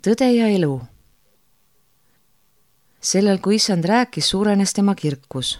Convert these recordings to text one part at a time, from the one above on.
Tõde ja elu. Sellel, kui issand rääkis, suurenes tema kirkus.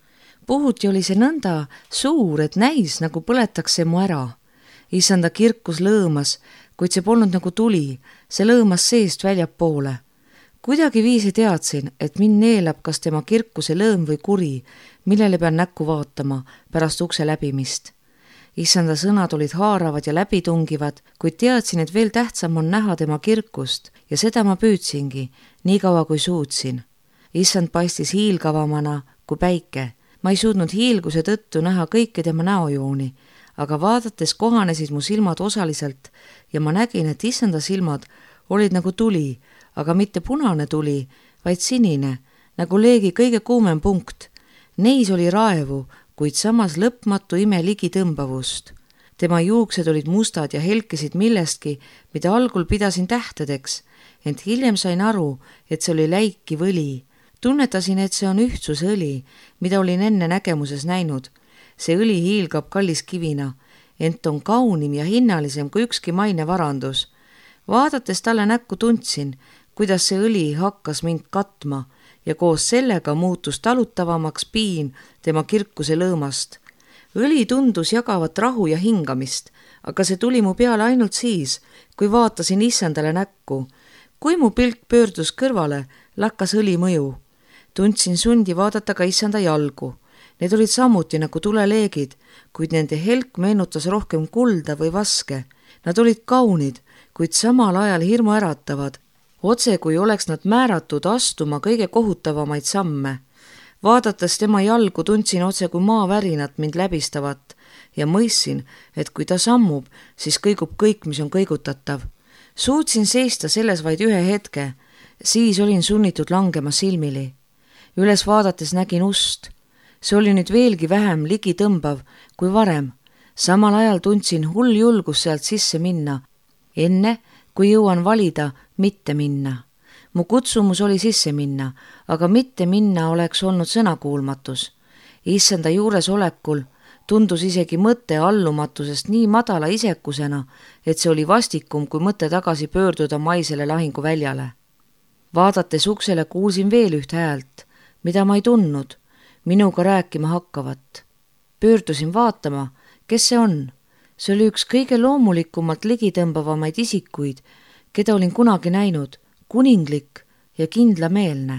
Puhuti oli see nõnda suur, et näis, nagu põletaks see mu ära. Issanda kirkus lõõmas, kuid see polnud nagu tuli, see lõõmas seest väljapoole. Kuidagi viisi teadsin, et mind neelab kas tema kirkuse lõõm või kuri, millele pean näkku vaatama pärast ukse läbimist. Issanda sõnad olid haaravad ja läbitungivad, kuid teadsin, et veel tähtsam on näha tema kirkust ja seda ma püüdsingi, nii kaua kui suutsin. Issand paistis hiilgavamana kui päike. Ma ei suutnud hiilguse tõttu näha kõiki tema näojooni, aga vaadates kohanesid mu silmad osaliselt ja ma nägin, et issanda silmad olid nagu tuli, aga mitte punane tuli, vaid sinine, nagu leegi kõige kuumem punkt. Neis oli raevu, kuid samas lõpmatu ime ligitõmbavust. Tema juuksed olid mustad ja helkisid millestki, mida algul pidasin tähtedeks, ent hiljem sain aru, et see oli läiki võli. Tunnetasin, et see on ühtsusõli, mida olin enne nägemuses näinud. See õli hiilgab kallis kivina, ent on kaunim ja hinnalisem kui ükski maine varandus. Vaadates talle näkku tundsin, kuidas see õli hakkas mind katma ja koos sellega muutus talutavamaks piin tema kirkuse lõõmast. Õli tundus jagavat rahu ja hingamist, aga see tuli mu peale ainult siis, kui vaatasin issandale näkku. Kui mu pilk pöördus kõrvale, lakkas õli mõju. Tundsin sundi vaadata ka issanda jalgu. Need olid samuti nagu tuleleegid, kuid nende helk meenutas rohkem kulda või vaske. Nad olid kaunid, kuid samal ajal hirmu äratavad, otse kui oleks nad määratud astuma kõige kohutavamaid samme. Vaadates tema jalgu tundsin otse kui maavärinat mind läbistavat ja mõistsin, et kui ta sammub, siis kõigub kõik, mis on kõigutatav. Suutsin seista selles vaid ühe hetke, siis olin sunnitud langema silmili. Üles vaadates nägin ust. See oli nüüd veelgi vähem ligitõmbav kui varem. Samal ajal tundsin hull julgus sealt sisse minna, enne kui jõuan valida mitte minna. Mu kutsumus oli sisse minna, aga mitte minna oleks olnud sõnakuulmatus. Issanda juures olekul tundus isegi mõte allumatusest nii madala isekusena, et see oli vastikum kui mõte tagasi pöörduda maisele lahinguväljale. Vaadates uksele kuulsin veel üht häält, mida ma ei tundnud, minuga rääkima hakkavat. Pöördusin vaatama, kes see on. See oli üks kõige loomulikumalt ligitõmbavamaid isikuid, keda olin kunagi näinud, kuninglik ja kindlameelne.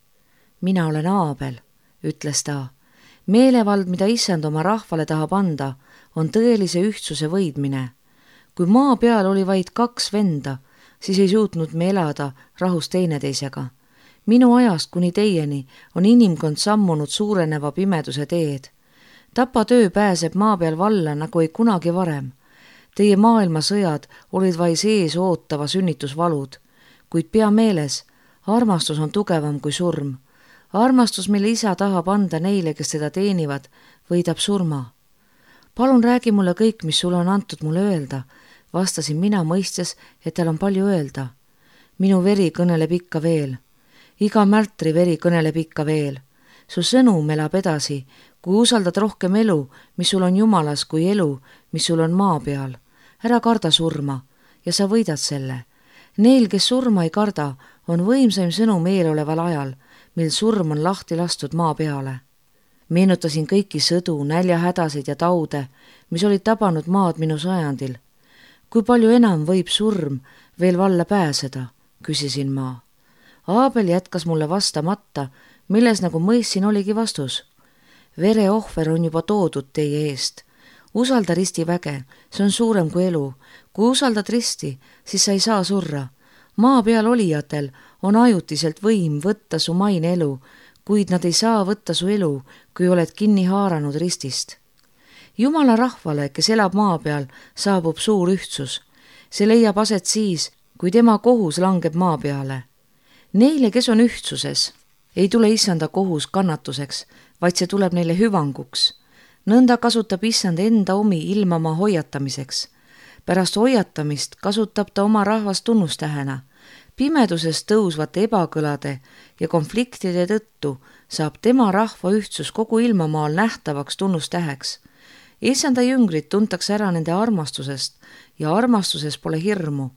Mina olen Aabel, ütles ta. Meelevald, mida issand oma rahvale tahab anda, on tõelise ühtsuse võidmine. Kui maa peal oli vaid 2 venda, siis ei suutnud me elada rahus teineteisega. Minu ajast kuni teieni on inimkond sammunud suureneva pimeduse teed. Tapatöö pääseb maa peal valla nagu ei kunagi varem. Teie maailmasõjad olid vaid sees ootava sünnitusvalud, kuid pea meeles, armastus on tugevam kui surm. Armastus, mille isa tahab anda neile, kes teda teenivad, võidab surma. Palun räägi mulle kõik, mis sulle on antud mulle öelda, vastasin mina mõistes, et tal on palju öelda. Minu veri kõneleb ikka veel. Iga märtri veri kõneleb ikka veel. Su sõnum elab edasi, kui usaldad rohkem elu, mis sul on Jumalas, kui elu, mis sul on maa peal. Ära karda surma ja sa võidad selle. Neil, kes surma ei karda, on võimsaim sõnum eeloleval ajal, mil surm on lahti lastud maa peale. Meenutasin kõiki sõdu, näljahädasid ja taude, mis olid tabanud maad minu sajandil. Kui palju enam võib surm veel valla pääseda, küsisin ma. Aabel jätkas mulle vastamata, milles nagu mõistsin oligi vastus. Vereohver on juba toodud teie eest. Usalda ristiväge, see on suurem kui elu. Kui usaldad risti, siis sa ei saa surra. Maa peal olijatel on ajutiselt võim võtta su maine elu, kuid nad ei saa võtta su elu, kui oled kinni haaranud ristist. Jumala rahvale, kes elab maa peal, saabub suur ühtsus. See leiab aset siis, kui tema kohus langeb maa peale. Neile, kes on ühtsuses, ei tule issanda kohus kannatuseks, vaid see tuleb neile hüvanguks. Nõnda kasutab issand enda omi ilmamaa hoiatamiseks. Pärast hoiatamist kasutab ta oma rahvast tunnustähena. Pimedusest tõusvate ebakõlade ja konfliktide tõttu saab tema rahva ühtsus kogu ilmamaal nähtavaks tunnustäheks. Issanda jüngrid tuntakse ära nende armastusest ja armastuses pole hirmu.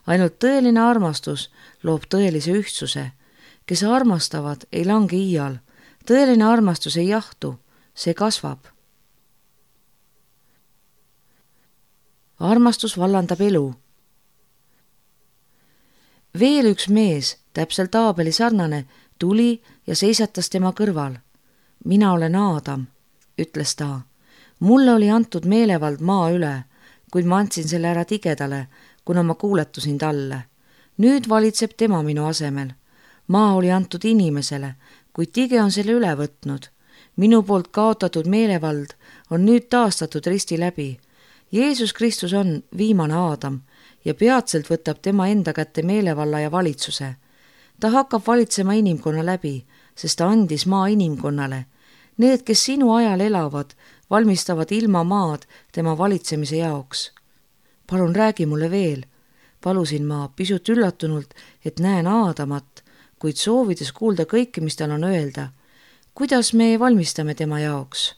ainult tõeline armastus loob tõelise ühtsuse. Kes armastavad, ei lange iial. Tõeline armastus ei jahtu, see kasvab. Armastus vallandab elu. Veel üks mees, täpselt Aabeli sarnane, tuli ja seisatas tema kõrval. Mina olen Aadam, ütles ta. Mulle oli antud meelevald maa üle, kuid ma andsin selle ära tigedale, kuna ma kuuletusin talle. Nüüd valitseb tema minu asemel. Maa oli antud inimesele, kuid tige on selle üle võtnud. Minu poolt kaotatud meelevald on nüüd taastatud risti läbi. Jeesus Kristus on viimane Aadam ja peatselt võtab tema enda kätte meelevalla ja valitsuse. Ta hakkab valitsema inimkonna läbi, sest ta andis maa inimkonnale. Need, kes sinu ajal elavad, valmistavad ilma maad tema valitsemise jaoks. Palun räägi mulle veel, palusin ma pisut üllatunult, et näen Aadamat, kuid soovides kuulda kõike, mis tal on öelda. Kuidas me valmistame tema jaoks?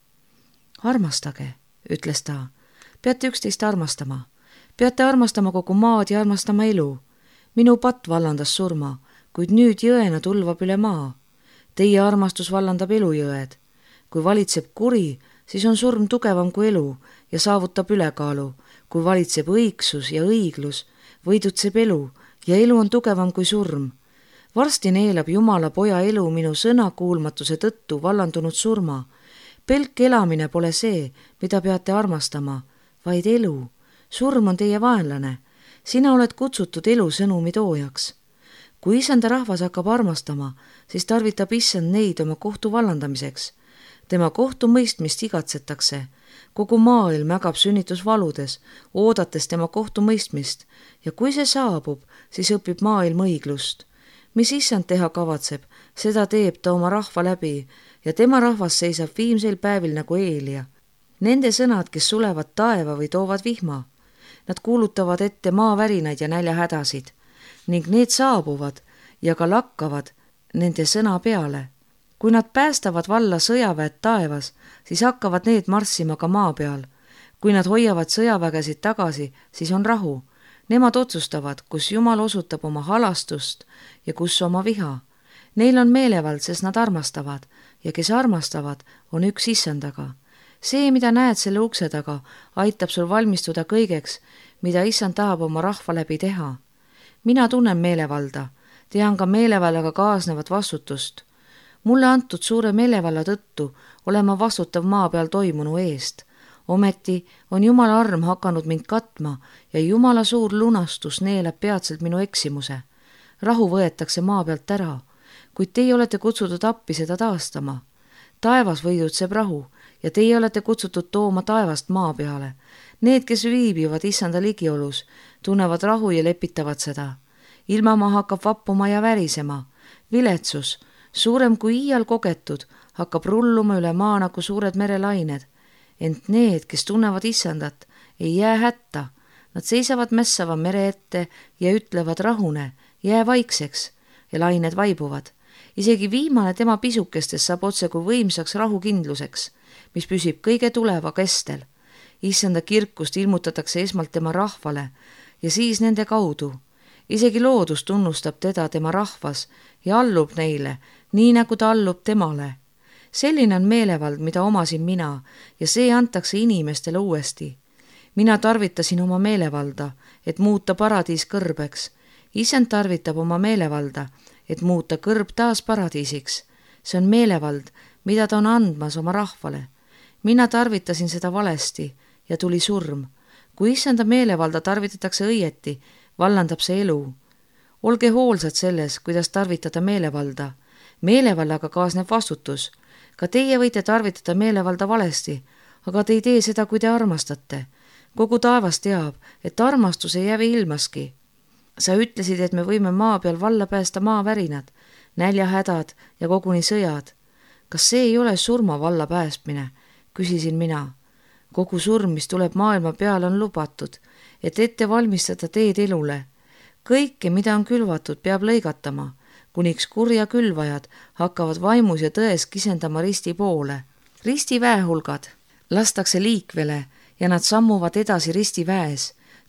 Armastage, ütles ta. Peate üksteist armastama. Peate armastama kogu maad ja armastama elu. Minu patt vallandas surma, kuid nüüd jõena tulvab üle maa. Teie armastus vallandab elujõed. Kui valitseb kuri, siis on surm tugevam kui elu ja saavutab ülekaalu. Kui valitseb õigsus ja õiglus, võidutseb elu ja elu on tugevam kui surm. Varsti neelab Jumala poja elu minu sõnakuulmatuse tõttu vallandunud surma. Pelk elamine pole see, mida peate armastama, vaid elu. Surm on teie vaenlane. Sina oled kutsutud elu sõnumi toojaks. Kui Issanda rahvas hakkab armastama, siis tarvitab Issand neid oma kohtu vallandamiseks. Tema kohtu mõistmist igatsetakse. Kogu maailm ägab sünnitusvaludes, oodates tema kohtu mõistmist ja kui see saabub, siis õpib maailm õiglust. Mis Issand teha kavatseb, seda teeb ta oma rahva läbi ja tema rahvas seisab viimsel päevil nagu Eelia. Nende sõnad, kes sulevad taeva või toovad vihma. Nad kuulutavad ette maavärinaid ja näljahädasid ning need saabuvad ja ka lakkavad nende sõna peale. Kui nad päästavad valla sõjaväed taevas, siis hakkavad need marssima ka maa peal. Kui nad hoiavad sõjavägesid tagasi, siis on rahu. Nemad otsustavad, kus Jumal osutab oma halastust ja kus oma viha. Neil on meelevald, sest nad armastavad ja kes armastavad, on üks Issandaga. See, mida näed selle ukse taga, aitab sul valmistuda kõigeks, mida Issand tahab oma rahva läbi teha. Mina tunnen meelevalda, tean ka meelevallaga kaasnevat vastutust. Mulle antud suure meelevalla tõttu olen ma vastutav maa peal toimunu eest. Ometi on Jumala arm hakanud mind katma ja Jumala suur lunastus neelab peatselt minu eksimuse. Rahu võetakse maa pealt ära, kuid teie olete kutsutud appi seda taastama. Taevas võidutseb rahu ja teie olete kutsutud tooma taevast maa peale. Need, kes viibivad Issanda ligiolus, tunnevad rahu ja lepitavad seda. Ilmamaa hakkab vappuma ja värisema. Viletsus, suurem kui iial kogetud, hakkab rulluma üle maa nagu suured merelained. Ent need, kes tunnevad Issandat, ei jää hätta. Nad seisavad mässava mere ette ja ütlevad rahune, jää vaikseks ja lained vaibuvad. Isegi viimane tema pisukestes saab otse kui võimsaks rahukindluseks, mis püsib kõige tuleva kestel. Issanda kirkust ilmutatakse esmalt tema rahvale ja siis nende kaudu. Isegi loodus tunnustab teda tema rahvas ja allub neile, nii nagu ta allub temale. Selline on meelevald, mida omasin mina ja see antakse inimestele uuesti. Mina tarvitasin oma meelevalda, et muuta paradiis kõrbeks. Issand tarvitab oma meelevalda, et muuta kõrb taas paradiisiks. See on meelevald, mida ta on andmas oma rahvale. Mina tarvitasin seda valesti ja tuli surm. Kui Issanda meelevalda tarvitatakse õieti, vallandab see elu. Olge hoolsad selles, kuidas tarvitada meelevalda. Meelevallaga kaasneb vastutus. Ka teie võite tarvitada meelevalda valesti, aga te ei tee seda, kui te armastate. Kogu taevas teab, et armastus ei jävi ilmaski. Sa ütlesid, et me võime maa peal valla päästa maavärinad, näljahädad ja koguni sõjad. Kas see ei ole surma valla päästmine? Küsisin mina. Kogu surm, mis tuleb maailma peale, on lubatud, et ette valmistada teed elule. Kõike, mida on külvatud, peab lõigatama, kuniks kurja külvajad hakkavad vaimus ja tões kisendama risti poole. Risti väehulgad lastakse liikvele ja nad sammuvad edasi risti väes.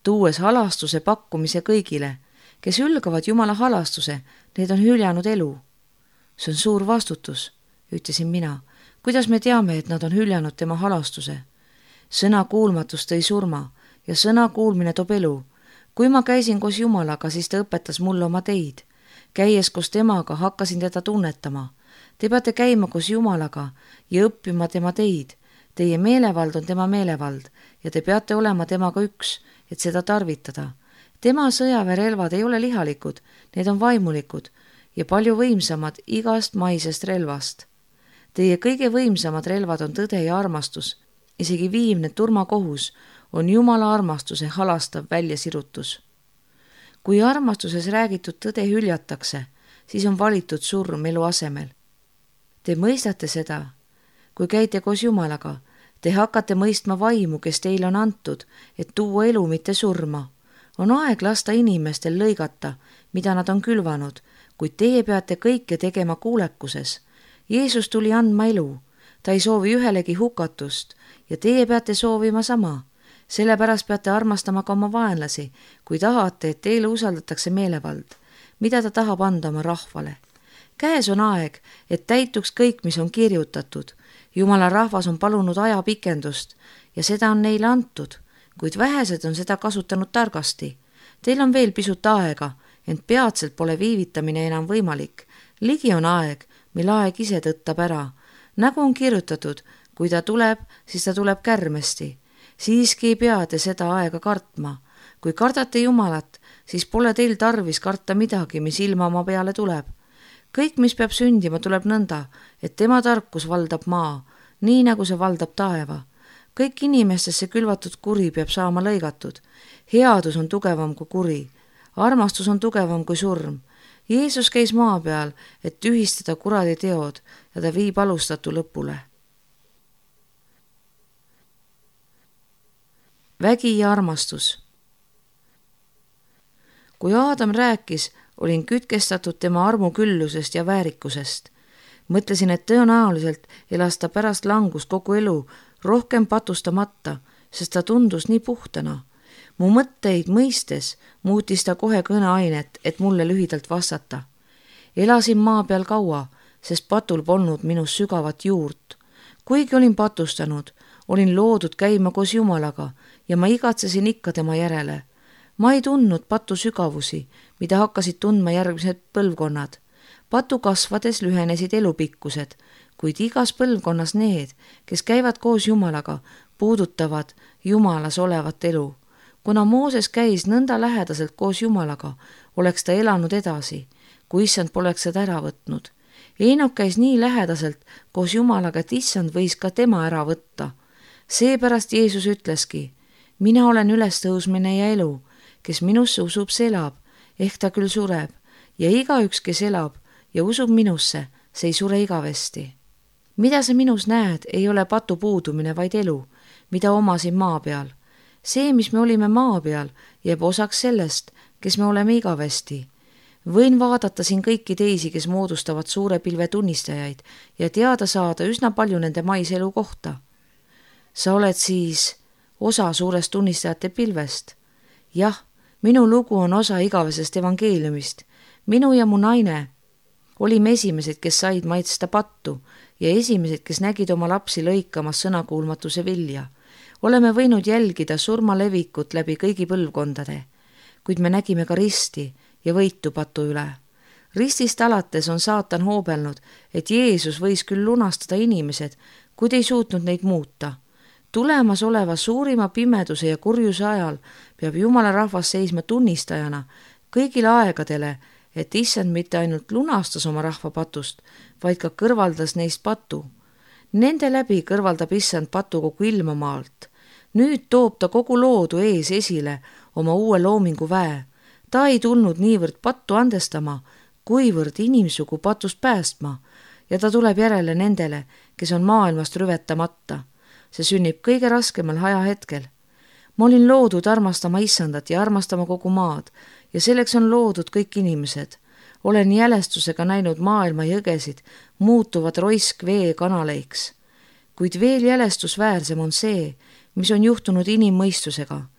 tuues halastuse pakkumise kõigile. Kes hülgavad Jumala halastuse, need on hüljanud elu. See on suur vastutus, ütlesin mina. Kuidas me teame, et nad on hüljanud tema halastuse? Sõna kuulmatus tõi surma ja sõna kuulmine toob elu. Kui ma käisin koos Jumalaga, siis ta õpetas mulle oma teid. Käies koos temaga hakkasin teda tunnetama. Te peate käima koos Jumalaga ja õppima tema teid. Teie meelevald on tema meelevald ja te peate olema temaga üks, et seda tarvitada. Tema sõjaväerelvad ei ole lihalikud, need on vaimulikud ja palju võimsamad igast maisest relvast. Teie kõige võimsamad relvad on tõde ja armastus. Isegi viimne turmakohus on Jumala armastuse halastav väljasirutus. Kui armastuses räägitud tõde hüljatakse, siis on valitud surm elu asemel. Te mõistate seda. Kui käite koos Jumalaga, te hakkate mõistma vaimu, kes teile on antud, et tuua elu, mitte surma. On aeg lasta inimestel lõigata, mida nad on külvanud, kuid teie peate kõike tegema kuulekuses. Jeesus tuli andma elu. Ta ei soovi ühelegi hukatust ja teie peate soovima sama. Sellepärast peate armastama ka oma vaenlasi, kui tahate, et teile usaldatakse meelevald, mida ta tahab anda oma rahvale. Käes on aeg, et täituks kõik, mis on kirjutatud. Jumala rahvas on palunud ajapikendust ja seda on neile antud, kuid vähesed on seda kasutanud targasti. Teil on veel pisut aega, ent peatselt pole viivitamine enam võimalik. Ligi on aeg, mil aeg ise tõttab ära. Nagu on kirjutatud, kui ta tuleb, siis ta tuleb kärmesti. Siiski ei pea te seda aega kartma. Kui kardate Jumalat, siis pole teil tarvis karta midagi, mis ilma oma peale tuleb. Kõik, mis peab sündima, tuleb nõnda, et tema tarkus valdab maa, nii nagu see valdab taeva. Kõik inimestesse külvatud kuri peab saama lõigatud. Headus on tugevam kui kuri. Armastus on tugevam kui surm. Jeesus käis maa peal, et tühistada kuradi teod ja ta viib alustatu lõpule. Vägi ja armastus. Kui Aadam rääkis, olin kütkestatud tema armuküllusest ja väärikusest. Mõtlesin, et tõenäoliselt elas ta pärast langust kogu elu rohkem patustamata, sest ta tundus nii puhtana. Mu mõtteid mõistes muutis ta kohe kõneainet, et mulle lühidalt vastata. Elasin maa peal kaua, sest patul polnud minus sügavat juurt. Kuigi olin patustanud, olin loodud käima koos Jumalaga ja ma igatsesin ikka tema järele. Ma ei tundnud patu sügavusi, mida hakkasid tundma järgmised põlvkonnad. Patu kasvades lühenesid elupikkused, kuid igas põlvkonnas need, kes käivad koos Jumalaga, puudutavad Jumalas olevat elu. Kuna Mooses käis nõnda lähedaselt koos Jumalaga, oleks ta elanud edasi, kui issand poleks seda ära võtnud. Eenok käis nii lähedaselt koos Jumalaga, et issand võis ka tema ära võtta. Seepärast Jeesus ütleski, mina olen ülestõusmine ja elu, kes minusse usub, see elab, ehk ta küll sureb, ja igaüks, kes elab ja usub minusse, see ei sure igavesti. Mida sa minus näed, ei ole patu puudumine, vaid elu, mida omasin maa peal. See, mis me olime maa peal, jääb osaks sellest, kes me oleme igavesti. Võin vaadata siin kõiki teisi, kes moodustavad suure pilve tunnistajaid ja teada saada üsna palju nende maiselu kohta. Sa oled siis osa suurest tunnistajate pilvest. Jah, minu lugu on osa igavesest evangeeliumist. Minu ja mu naine olime esimesed, kes said maitsta pattu ja esimesed, kes nägid oma lapsi lõikamas sõnakuulmatuse vilja. Oleme võinud jälgida surma levikut läbi kõigi põlvkondade, kuid me nägime ka risti ja võitu patu üle. Ristist alates on saatan hoobelnud, et Jeesus võis küll lunastada inimesed, kuid ei suutnud neid muuta. Tulemas oleva suurima pimeduse ja kurjuse ajal peab Jumala rahvas seisma tunnistajana kõigile aegadele, et issand mitte ainult lunastas oma rahva patust, vaid ka kõrvaldas neist patu. Nende läbi kõrvaldab issand patu kogu ilmamaalt. Nüüd toob ta kogu loodu ees esile oma uue loomingu väe. Ta ei tulnud niivõrd pattu andestama, kuivõrd inimsugu patust päästma ja ta tuleb järele nendele, kes on maailmast rüvetamata. See sünnib kõige raskemal ajahetkel. Ma olin loodud armastama issandat ja armastama kogu maad ja selleks on loodud kõik inimesed. Olen jälestusega näinud maailma jõgesid muutuvad roisk vee kanaleiks. Kuid veel jälestusväärsem on see, mis on juhtunud inimmõistusega.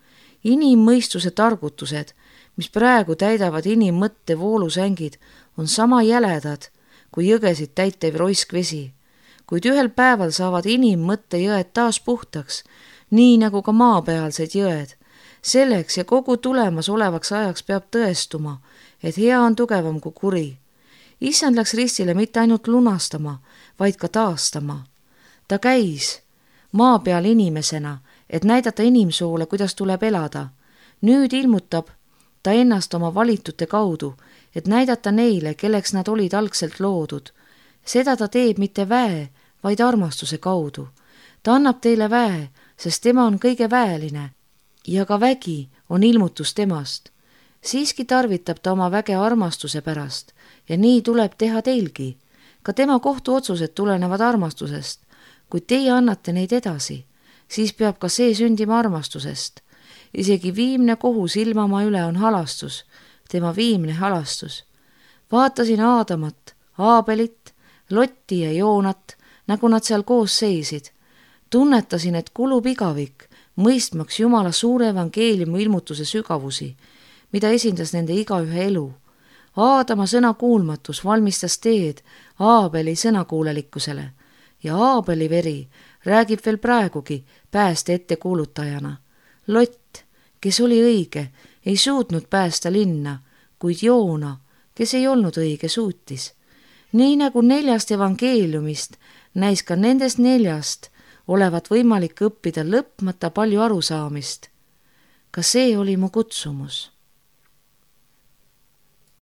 Inimmõistuse targutused, mis praegu täidavad inimmõtte voolusängid, on sama jäledad kui jõgesid täitev roiskvesi, kuid ühel päeval saavad inimmõtte jõed taas puhtaks, nii nagu ka maapealsed jõed. Selleks ja kogu tulemas olevaks ajaks peab tõestuma, et hea on tugevam kui kuri. Issand läks ristile mitte ainult lunastama, vaid ka taastama. Ta käis maa peal inimesena, et näidata inimsoole, kuidas tuleb elada. Nüüd ilmutab ta ennast oma valitute kaudu, et näidata neile, kelleks nad olid algselt loodud. Seda ta teeb mitte väe, vaid armastuse kaudu. Ta annab teile väe, sest tema on kõige väeline ja ka vägi on ilmutus temast. Siiski tarvitab ta oma väge armastuse pärast ja nii tuleb teha teilgi. Ka tema kohtuotsused tulenevad armastusest. Kui teie annate neid edasi, siis peab ka see sündima armastusest. Isegi viimne kohus ilmamaa üle on halastus, tema viimne halastus. Vaatasin Aadamat, Aabelit, Lotti ja Joonat, nagu nad seal koos seisid. Tunnetasin, et kulub igavik, mõistmaks Jumala suure evangeeliumi ilmutuse sügavusi, mida esindas nende igaühe elu. Aadama sõnakuulmatus valmistas teed Aabeli sõnakuulelikkusele ja Aabeli veri räägib veel praegugi pääste ettekuulutajana. Lott, kes oli õige, ei suutnud päästa linna, kuid Joona, kes ei olnud õige, suutis. Nii nagu 4 evangeeliumist näis ka nendest 4 olevat võimalik õppida lõpmata palju arusaamist. Ka see oli mu kutsumus.